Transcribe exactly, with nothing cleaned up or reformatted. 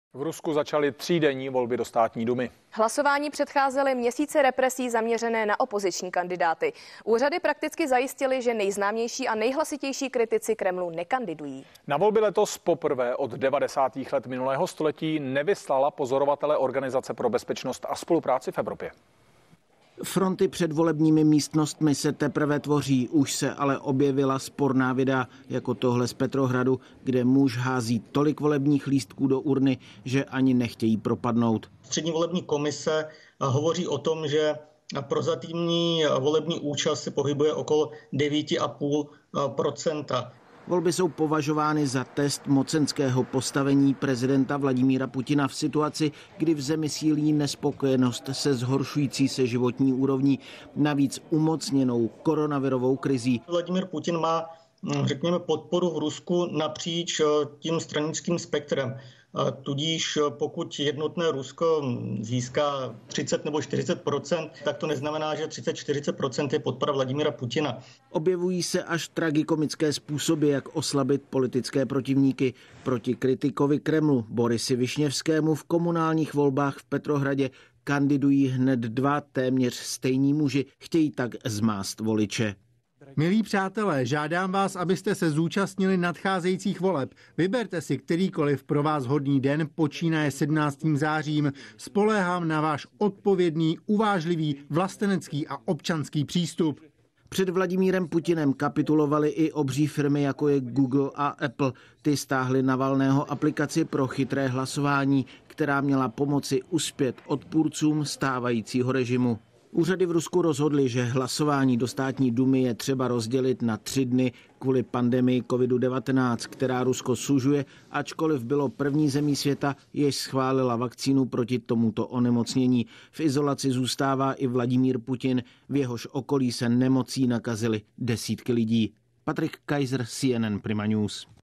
V Rusku začaly třídenní volby do státní dumy. Hlasování předcházely měsíce represí zaměřené na opoziční kandidáty. Úřady prakticky zajistily, že nejznámější a nejhlasitější kritici Kremlu nekandidují. Na volby letos poprvé od devadesátých let minulého století nevyslala pozorovatele Organizace pro bezpečnost a spolupráci v Evropě. Fronty před volebními místnostmi se teprve tvoří, už se ale objevila sporná videa, jako tohle z Petrohradu, kde muž hází tolik volebních lístků do urny, že ani nechtějí propadnout. Střední volební komise hovoří o tom, že prozatímní volební účast se pohybuje okolo devět celá pět procenta. Volby jsou považovány za test mocenského postavení prezidenta Vladimíra Putina v situaci, kdy v zemi sílí nespokojenost se zhoršující se životní úrovní, navíc umocněnou koronavirovou krizí. Vladimír Putin má, řekněme, podporu v Rusku napříč tím stranickým spektrem. Tudíž pokud jednotné Rusko získá třicet nebo čtyřicet procent, tak to neznamená, že třicet až čtyřicet procent je podpora Vladimíra Putina. Objevují se až tragikomické způsoby, jak oslabit politické protivníky. Proti kritikovi Kremlu Borisi Višněvskému v komunálních volbách v Petrohradě kandidují hned dva téměř stejní muži, chtějí tak zmást voliče. Milí přátelé, žádám vás, abyste se zúčastnili nadcházejících voleb. Vyberte si kterýkoliv pro vás hodný den, počínaje sedmnáctým zářím. Spoléhám na váš odpovědný, uvážlivý, vlastenecký a občanský přístup. Před Vladimírem Putinem kapitulovaly i obří firmy, jako je Google a Apple. Ty stáhly Navalného aplikaci pro chytré hlasování, která měla pomoci uspět odpůrcům stávajícího režimu. Úřady v Rusku rozhodly, že hlasování do státní dumy je třeba rozdělit na tři dny kvůli pandemii kovidu devatenáct, která Rusko sužuje, ačkoliv bylo první zemí světa, jež schválila vakcínu proti tomuto onemocnění. V izolaci zůstává i Vladimír Putin, v jehož okolí se nemocí nakazily desítky lidí. Patrik Kaiser, C N N Prima News.